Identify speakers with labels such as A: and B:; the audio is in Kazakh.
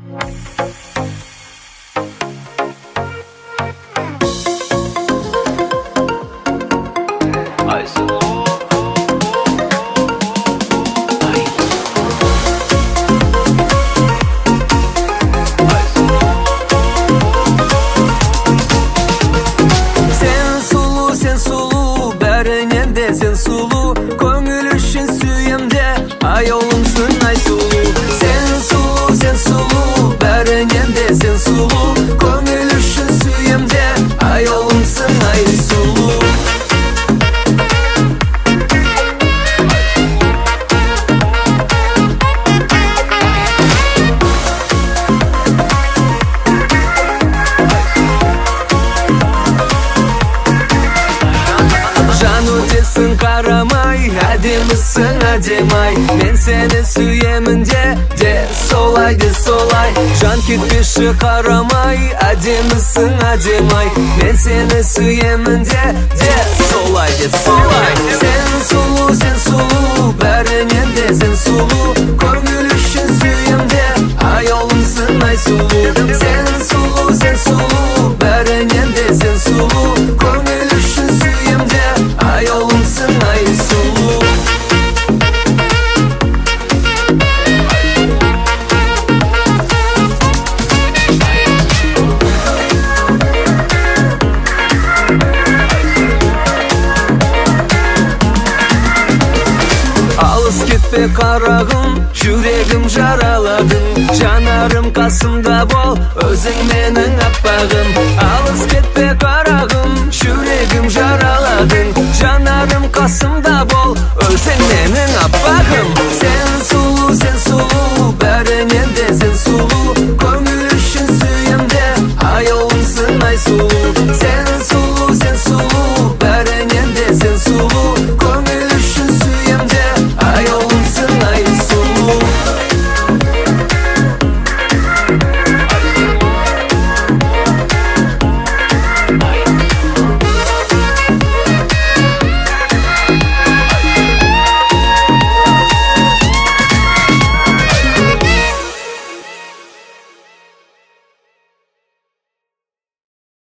A: Sen sulu, көңіл үшін сүйемде, айолымсың ай сұлу. Sen sulu, бәрінен де сен сұлу, көңіл үшін сүйемде, айолымсың ай сұлу. Өтесің қарамай, әдемісің әдемай. Мен сені сүйемін де солай де солай. Жан кетпеші қарамай, әдемісің әдемай. Мен сені сүйемін де солай де солай. Сен сұлу, бәрінен де сен сұлу, көңіл үшін сүйемде, айолымсың ай сұлу. Сен сұлу, бәрінен де сен сұлу, көңіл үшін сүйемде, ayolumsun ay sulu. Alыс кетпе қарағым, жүрегім жараладың. Жанарым қасымда бол, өзің менің аппағым. Алыс кетпе